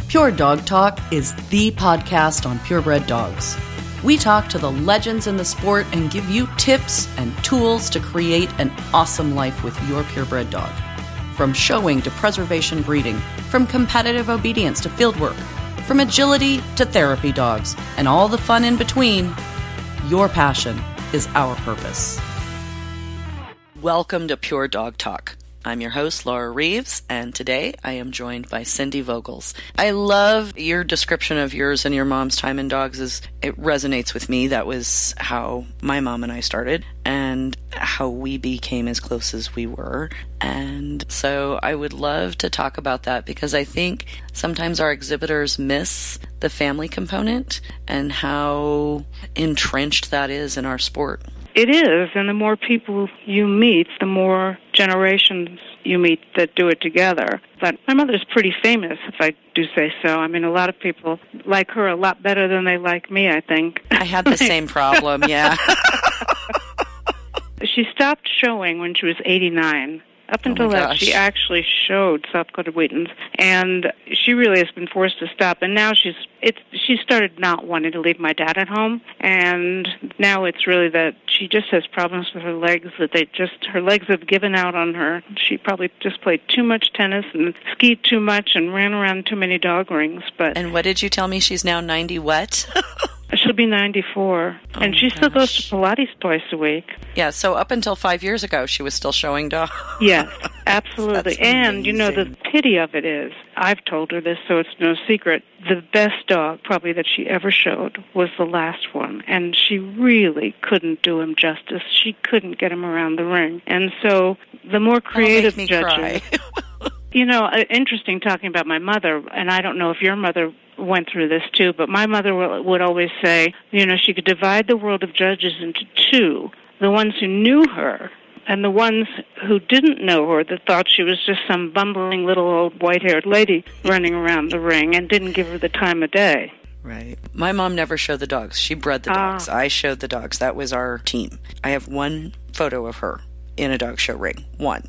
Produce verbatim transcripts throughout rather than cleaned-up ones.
Pure Dog Talk is the podcast on purebred dogs. We talk to the legends in the sport and give you tips and tools to create an awesome life with your purebred dog. From showing to preservation breeding, from competitive obedience to fieldwork, from agility to therapy dogs, and all the fun in between, your passion is our purpose. Welcome to Pure Dog Talk. I'm your host, Laura Reeves, and today I am joined by Cindy Vogels. I love your description of yours and your mom's time in dogs. Is it resonates with me. That was how my mom and I started and how we became as close as we were. And so I would love to talk about that because I think sometimes our exhibitors miss the family component and how entrenched that is in our sport. It is, and the more people you meet, the more generations you meet that do it together. But my mother's pretty famous, if I do say so. I mean, a lot of people like her a lot better than they like me, I think. I had the same problem, yeah. She stopped showing when she was eighty-nine. Up until oh that, she actually showed South Dakota Wheatons, and she really has been forced to stop. And now she's it's she started not wanting to leave my dad at home, and now it's really that she just has problems with her legs. That they just her legs have given out on her. She probably just played too much tennis and skied too much and ran around too many dog rings. But and what did you tell me? She's now ninety. What? She'll be ninety-four, oh and she gosh. still goes to Pilates twice a week. Yeah, so up until five years ago, she was still showing dogs. Yes, absolutely. And, you know, the pity of it is, I've told her this, so it's no secret, the best dog probably that she ever showed was the last one, and she really couldn't do him justice. She couldn't get him around the ring. And so the more creative make me judges... You know, interesting talking about my mother, and I don't know if your mother went through this too, but my mother would always say, you know, she could divide the world of judges into two, the ones who knew her and the ones who didn't know her, that thought she was just some bumbling little old white-haired lady running around the ring and didn't give her the time of day. Right. My mom never showed the dogs. She bred the dogs. Ah. I showed the dogs. That was our team. I have one photo of her in a dog show ring. One.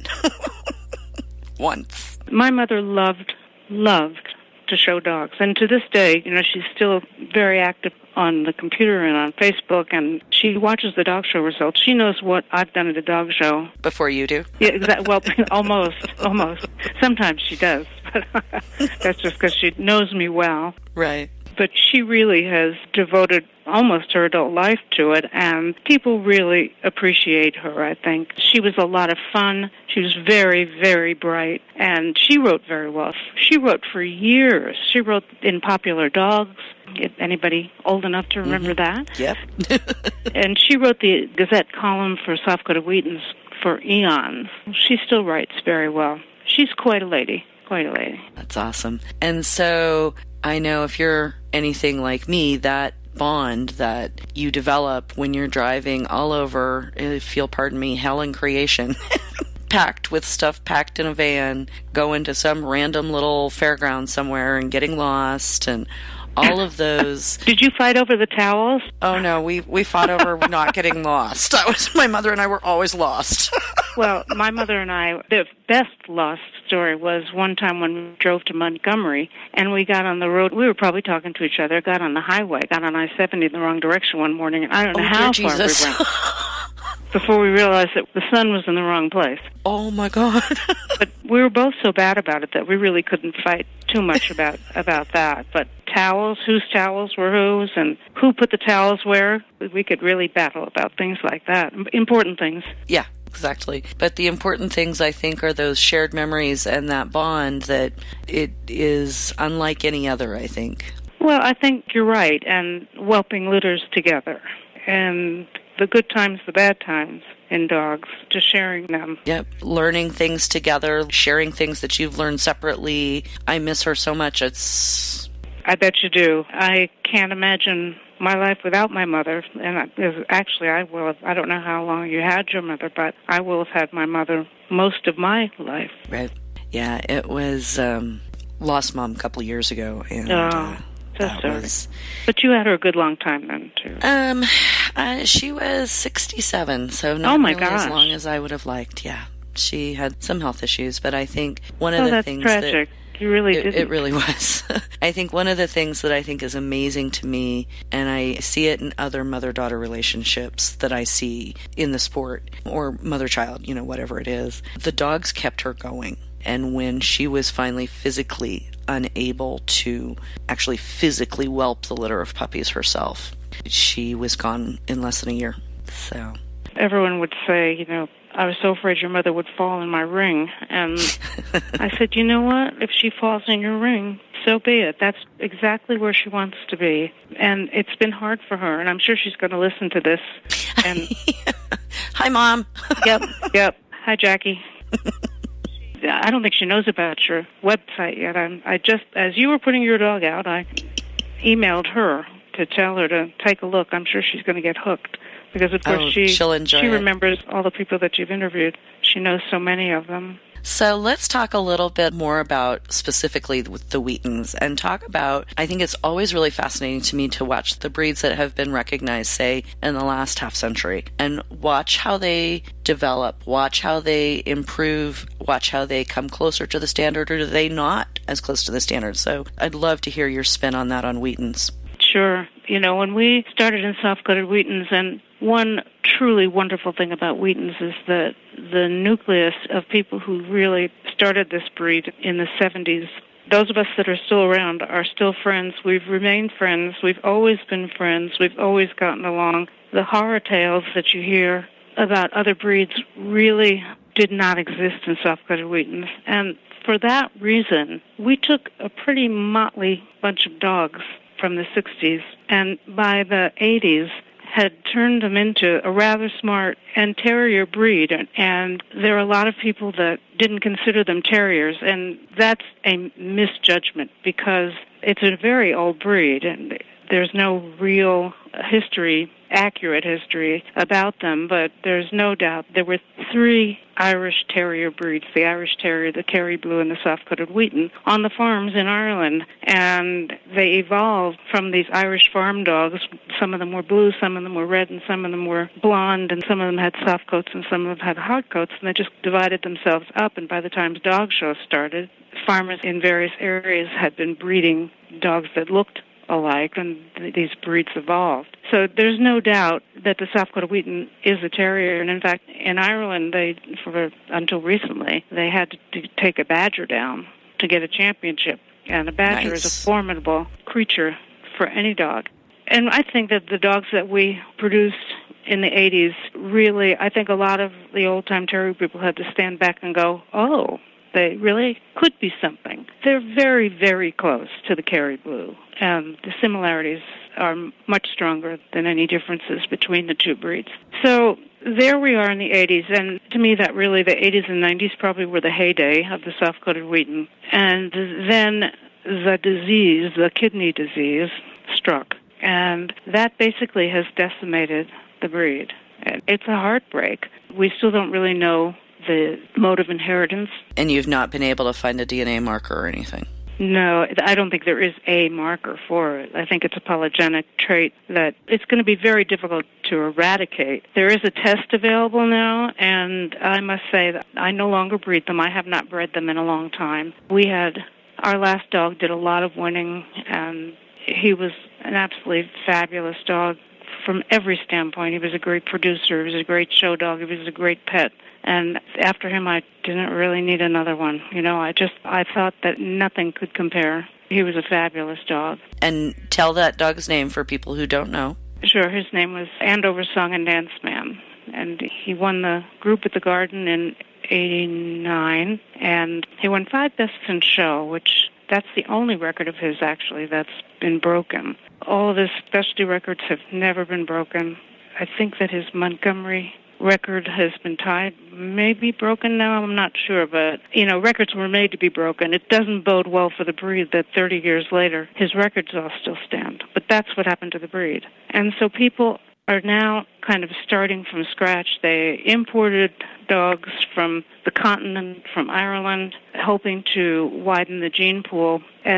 Once. My mother loved, loved to show dogs. And to this day, you know, she's still very active on the computer and on Facebook, and she watches the dog show results. She knows what I've done at a dog show. Before you do? Yeah, exactly. Well, almost, almost. Sometimes she does, but that's just because she knows me well. Right. But she really has devoted almost her adult life to it, and people really appreciate her, I think. She was a lot of fun. She was very, very bright, and she wrote very well. She wrote for years. She wrote in Popular Dogs. Anybody old enough to remember mm-hmm. that? Yep. And she wrote the Gazette column for South Dakota Wheatons for eons. She still writes very well. She's quite a lady. Quite a lady. That's awesome. And so I know if you're anything like me, that bond that you develop when you're driving all over, if you'll pardon me, hell in creation, packed with stuff packed in a van, going to some random little fairground somewhere and getting lost and all of those. Did you fight over the towels? Oh, no, we we fought over not getting lost. That was, my mother and I were always lost. Well, my mother and I, the best lost story was one time when we drove to Montgomery, and we got on the road. We were probably talking to each other, got on the highway, got on I seventy in the wrong direction one morning, and I don't know oh, how dear far Jesus. we went before we realized that the sun was in the wrong place. Oh, my God. But we were both so bad about it that we really couldn't fight too much about, about that. But towels, whose towels were whose, and who put the towels where, we could really battle about things like that. Important things. Yeah. Exactly. But the important things, I think, are those shared memories and that bond that it is unlike any other, I think. Well, I think you're right, and whelping litters together, and the good times, the bad times in dogs, just sharing them. Yep. Learning things together, sharing things that you've learned separately. I miss her so much. It's... I bet you do. I can't imagine my life without my mother, and I, actually I will have, I don't know how long you had your mother, but I will have had my mother most of my life. Right. Yeah, it was, um, lost Mom a couple of years ago, and oh, uh, that sorry. was... But you had her a good long time then, too. Um, uh, she was sixty-seven, so not oh my really gosh. as long as I would have liked, yeah. She had some health issues, but I think one of oh, the that's things tragic. that... You really it, didn't. It really was. I think one of the things that I think is amazing to me, and I see it in other mother-daughter relationships that I see in the sport, or mother-child, you know, whatever it is, the dogs kept her going. And when she was finally physically unable to actually physically whelp the litter of puppies herself, she was gone in less than a year. So everyone would say, you know, I was so afraid your mother would fall in my ring. And I said, you know what? If she falls in your ring, so be it. That's exactly where she wants to be. And it's been hard for her. And I'm sure she's going to listen to this. And hi, Mom. Yep, yep. Hi, Jackie. I don't think she knows about your website yet. I'm, I just, as you were putting your dog out, I emailed her to tell her to take a look. I'm sure she's going to get hooked. Because, of course, oh, she she'll enjoy she it. remembers all the people that you've interviewed. She knows so many of them. So let's talk a little bit more about specifically with the Wheatons and talk about, I think it's always really fascinating to me to watch the breeds that have been recognized, say, in the last half century, and watch how they develop, watch how they improve, watch how they come closer to the standard, or do they not as close to the standard? So I'd love to hear your spin on that on Wheatons. Sure. You know, when we started in soft-coated Wheatons, and one truly wonderful thing about Wheatons is that the nucleus of people who really started this breed in the seventies, those of us that are still around are still friends. We've remained friends. We've always been friends. We've always gotten along. The horror tales that you hear about other breeds really did not exist in soft-coated Wheatons. And for that reason, we took a pretty motley bunch of dogs from the sixties, and by the eighties had turned them into a rather smart and terrier breed. And there are a lot of people that didn't consider them terriers, and that's a misjudgment because it's a very old breed, and there's no real history, accurate history about them, but there's no doubt there were three Irish Terrier breeds, the Irish Terrier, the Kerry Blue, and the soft-coated Wheaton, on the farms in Ireland. And they evolved from these Irish farm dogs. Some of them were blue, some of them were red, and some of them were blonde, and some of them had soft coats, and some of them had hard coats, and they just divided themselves up. And by the time dog shows started, farmers in various areas had been breeding dogs that looked alike, and th- these breeds evolved. So there's no doubt that the soft-coated Wheaton is a terrier, and in fact, in Ireland, they, for until recently, they had to, to take a badger down to get a championship, and a badger nice. is a formidable creature for any dog. And I think that the dogs that we produced in the eighties, really, I think a lot of the old-time terrier people had to stand back and go, oh, they really could be something. They're very, very close to the Kerry Blue, and the similarities are much stronger than any differences between the two breeds. So there we are in the eighties, and to me that really, the eighties and nineties probably were the heyday of the soft-coated Wheaton. And then the disease, the kidney disease, struck, and that basically has decimated the breed. It's a heartbreak. We still don't really know the mode of inheritance. And you've not been able to find a D N A marker or anything? No, I don't think there is a marker for it. I think it's a polygenic trait that it's going to be very difficult to eradicate. There is a test available now, and I must say that I no longer breed them. I have not bred them in a long time. We had, our last dog did a lot of winning, and he was an absolutely fabulous dog from every standpoint. He was a great producer. He was a great show dog. He was a great pet. And after him, I didn't really need another one. You know, I just, I thought that nothing could compare. He was a fabulous dog. And tell that dog's name for people who don't know. Sure, his name was Andover Song and Dance Man. And he won the group at the Garden in eighty-nine. And he won five Bests in Show, which that's the only record of his, actually, that's been broken. All of his specialty records have never been broken. I think that his Montgomery record has been tied, maybe broken now, I'm not sure, but, you know, records were made to be broken. It doesn't bode well for the breed that thirty years later, his records all still stand. But that's what happened to the breed. And so people are now kind of starting from scratch. They imported dogs from the continent, from Ireland, hoping to widen the gene pool. And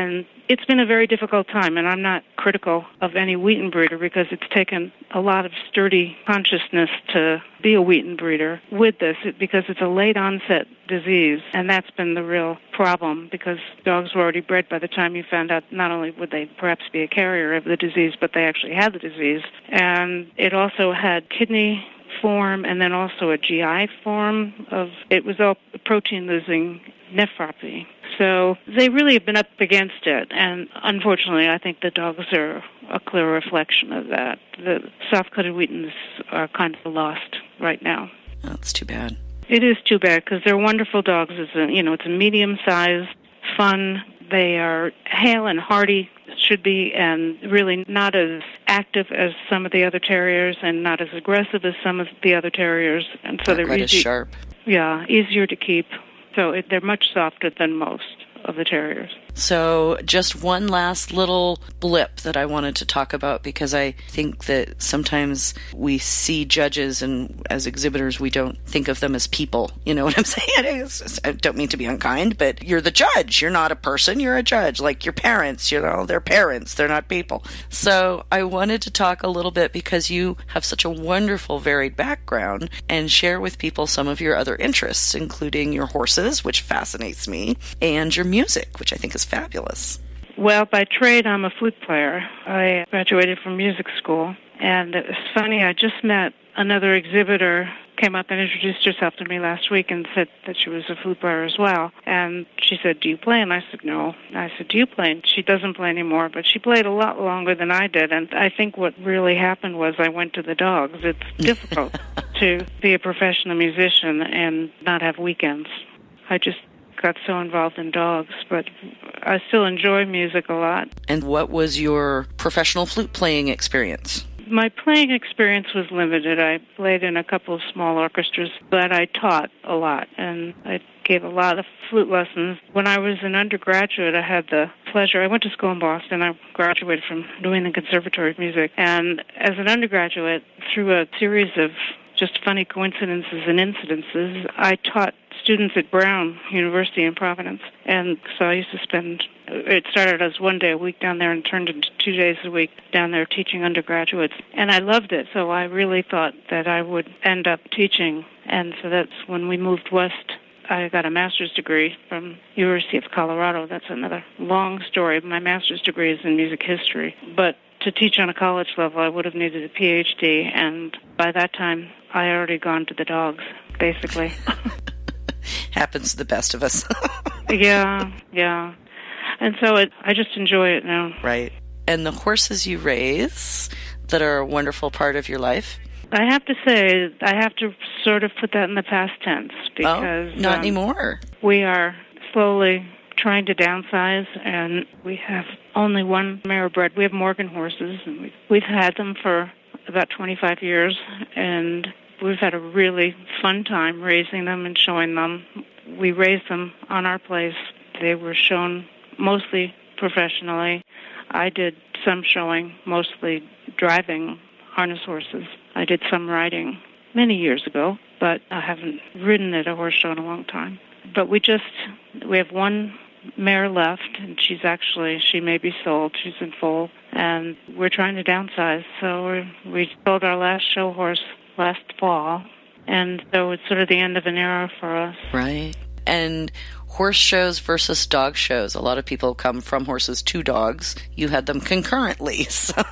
it's been a very difficult time, and I'm not critical of any Wheaten breeder because it's taken a lot of sturdy consciousness to be a Wheaten breeder with this because it's a late onset disease, and that's been the real problem because dogs were already bred by the time you found out not only would they perhaps be a carrier of the disease, but they actually had the disease. And it also had kidney form and then also a G I form of, it was all protein-losing nephropathy. So they really have been up against it, and unfortunately I think the dogs are a clear reflection of that. The soft-coated Wheatens are kind of lost right now. That's too bad. It is too bad because they're wonderful dogs. It's a, you know, it's a medium-sized, fun. They are hale and hearty, should be, and really not as active as some of the other terriers and not as aggressive as some of the other terriers. And so Not they're quite easy, as sharp. Yeah, easier to keep. So it, they're much softer than most of the terriers. So just one last little blip that I wanted to talk about because I think that sometimes we see judges and as exhibitors we don't think of them as people. You know what I'm saying? I don't mean to be unkind, but you're the judge. You're not a person. You're a judge. Like your parents, you know, they're parents. They're not people. So I wanted to talk a little bit because you have such a wonderful varied background and share with people some of your other interests, including your horses, which fascinates me, and your music, which I think is fabulous. Well, by trade, I'm a flute player. I graduated from music school, and it was funny, I just met another exhibitor, came up and introduced herself to me last week and said that she was a flute player as well. And she said, do you play? And I said, no. I said, do you play? And she doesn't play anymore, but she played a lot longer than I did. And I think what really happened was I went to the dogs. It's difficult to be a professional musician and not have weekends. I just got so involved in dogs, but I still enjoy music a lot. And what was your professional flute playing experience? My playing experience was limited. I played in a couple of small orchestras, but I taught a lot, and I gave a lot of flute lessons. When I was an undergraduate, I had the pleasure, I went to school in Boston. I graduated from New England Conservatory of Music, and as an undergraduate, through a series of just funny coincidences and incidences, I taught students at Brown University in Providence. And so I used to spend, it started as one day a week down there and turned into two days a week down there teaching undergraduates. And I loved it, so I really thought that I would end up teaching. And so that's when we moved west. I got a master's degree from University of Colorado. That's another long story. My master's degree is in music history. But to teach on a college level, I would have needed a P H D, and by that time, I had already gone to the dogs, basically. Happens to the best of us. yeah, yeah. And so it, I just enjoy it now. Right. And the horses you raise that are a wonderful part of your life? I have to say, I have to sort of put that in the past tense because... Oh, not um, anymore. We are slowly trying to downsize, and we have only one mare bred. We have Morgan horses, and we've, we've had them for about twenty-five years, and we've had a really fun time raising them and showing them. We raised them on our place. They were shown mostly professionally. I did some showing, mostly driving harness horses. I did some riding many years ago, but I haven't ridden at a horse show in a long time. But we just, we have one mare left, and she's actually, she may be sold. She's in foal, and we're trying to downsize. So we're, we sold our last show horse last fall, and so it's sort of the end of an era for us. Right. And horse shows versus dog shows. A lot of people come from horses to dogs. You had them concurrently. So.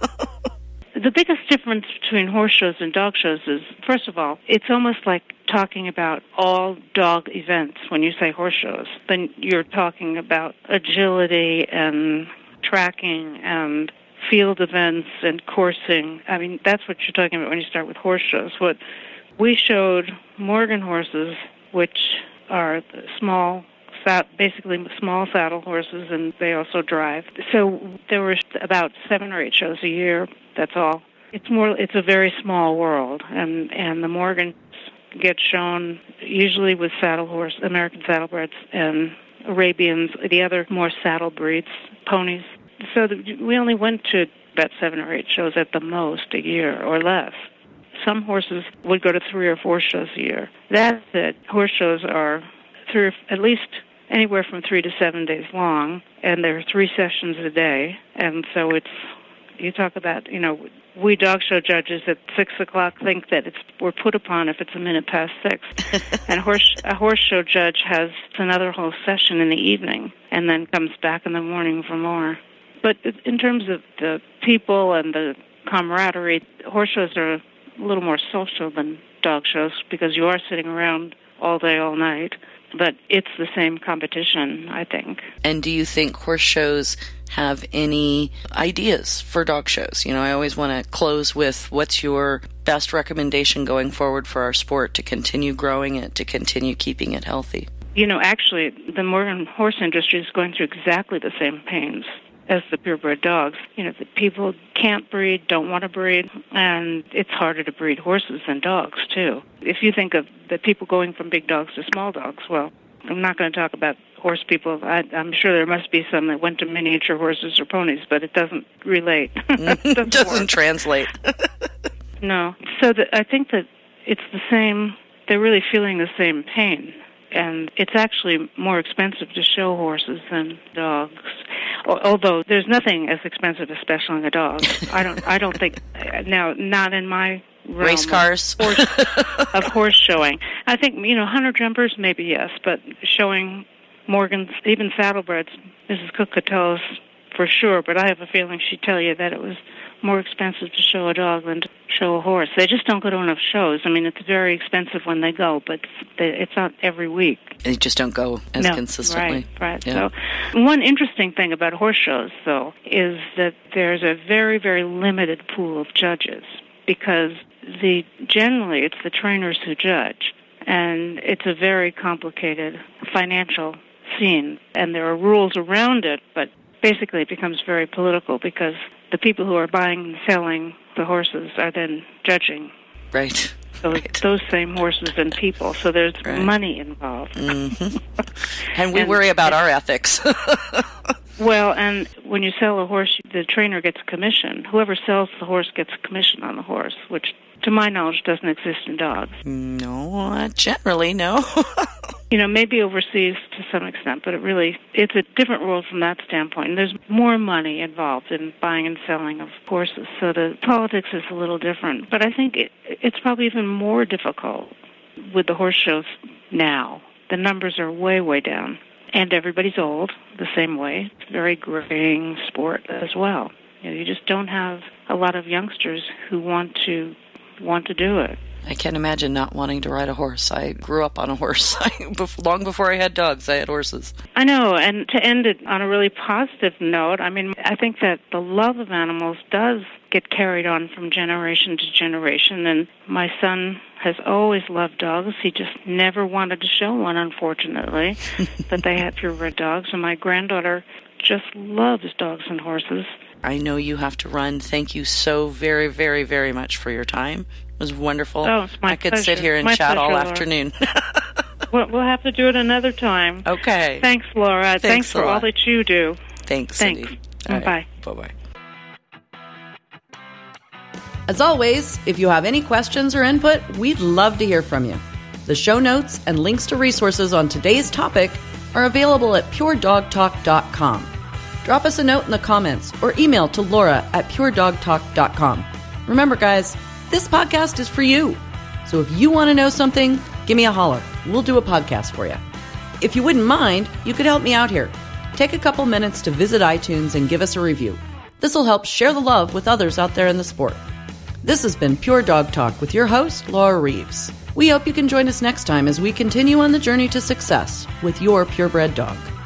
The biggest difference between horse shows and dog shows is, first of all, it's almost like talking about all dog events when you say horse shows. Then you're talking about agility and tracking and field events and coursing. I mean, that's what you're talking about when you start with horse shows. What we showed Morgan horses, which are small, basically small saddle horses, and they also drive. So there were about seven or eight shows a year. That's all. It's more. It's a very small world, and and the Morgans get shown usually with saddle horse, American saddlebreds, and Arabians, the other more saddle breeds, ponies. So the, we only went to about seven or eight shows at the most a year or less. Some horses would go to three or four shows a year. That's it. Horse shows are three, or, at least anywhere from three to seven days long, and there are three sessions a day. And so it's, you talk about, you know, we dog show judges at six o'clock think that it's we're put upon if it's a minute past six. And horse, a horse show judge has another whole session in the evening and then comes back in the morning for more. But in terms of the people and the camaraderie, horse shows are a little more social than dog shows because you are sitting around all day, all night. But it's the same competition, I think. And do you think horse shows have any ideas for dog shows? You know, I always want to close with, what's your best recommendation going forward for our sport to continue growing it, to continue keeping it healthy? You know, actually, the modern horse industry is going through exactly the same pains as the purebred dogs. You know, the people can't breed, don't want to breed, and it's harder to breed horses than dogs, too. If you think of the people going from big dogs to small dogs, well, I'm not going to talk about horse people. I, I'm sure there must be some that went to miniature horses or ponies, but it doesn't relate. It doesn't, doesn't translate. No. So the, I think that it's the same, they're really feeling the same pain. And it's actually more expensive to show horses than dogs. Although there's nothing as expensive as specialing a dog. I don't. I don't think. Now, not in my realm race cars of horse, of horse showing. I think you know hunter jumpers maybe yes, but showing Morgan's even saddlebreds. Missus Cook could tell us for sure, but I have a feeling she'd tell you that it was more expensive to show a dog than to show a horse. They just don't go to enough shows. I mean, it's very expensive when they go, but it's not every week. They just don't go as no, consistently. Right, right. Yeah. So one interesting thing about horse shows, though, is that there's a very, very limited pool of judges because the generally it's the trainers who judge, and it's a very complicated financial scene, and there are rules around it, but basically it becomes very political because the people who are buying and selling the horses are then judging. Right. So right. it's those same horses and people. So there's right. money involved. Mm-hmm. And we and, worry about and, our ethics. Well, and when you sell a horse, the trainer gets a commission. Whoever sells the horse gets a commission on the horse, which, to my knowledge, doesn't exist in dogs. No, uh, generally, no. You know, maybe overseas to some extent, but it really, it's a different world from that standpoint. And there's more money involved in buying and selling of horses, so the politics is a little different. But I think it, it's probably even more difficult with the horse shows now. The numbers are way, way down. And everybody's old the same way. It's a very graying sport as well. You know, you just don't have a lot of youngsters who want to want to do it. I can't imagine not wanting to ride a horse. I grew up on a horse. I, long before I had dogs, I had horses. I know, and to end it on a really positive note, I mean, I think that the love of animals does get carried on from generation to generation, and my son has always loved dogs. He just never wanted to show one, unfortunately, but they had purebred dogs, and my granddaughter just loves dogs and horses. I know you have to run. Thank you so very, very, very much for your time. It was wonderful. Oh, it's my I could pleasure. sit here and my chat pleasure, all Laura. afternoon. we'll, we'll have to do it another time. Okay. Thanks, Laura. Thanks, Thanks for a lot. all that you do. Thanks, Thanks. Cindy. All Bye. right. Bye-bye. As always, if you have any questions or input, we'd love to hear from you. The show notes and links to resources on today's topic are available at pure dog talk dot com. Drop us a note in the comments or email to Laura at pure dog talk dot com. Remember, guys, this podcast is for you. So if you want to know something, give me a holler. We'll do a podcast for you. If you wouldn't mind, you could help me out here. Take a couple minutes to visit iTunes and give us a review. This will help share the love with others out there in the sport. This has been Pure Dog Talk with your host, Laura Reeves. We hope you can join us next time as we continue on the journey to success with your purebred dog.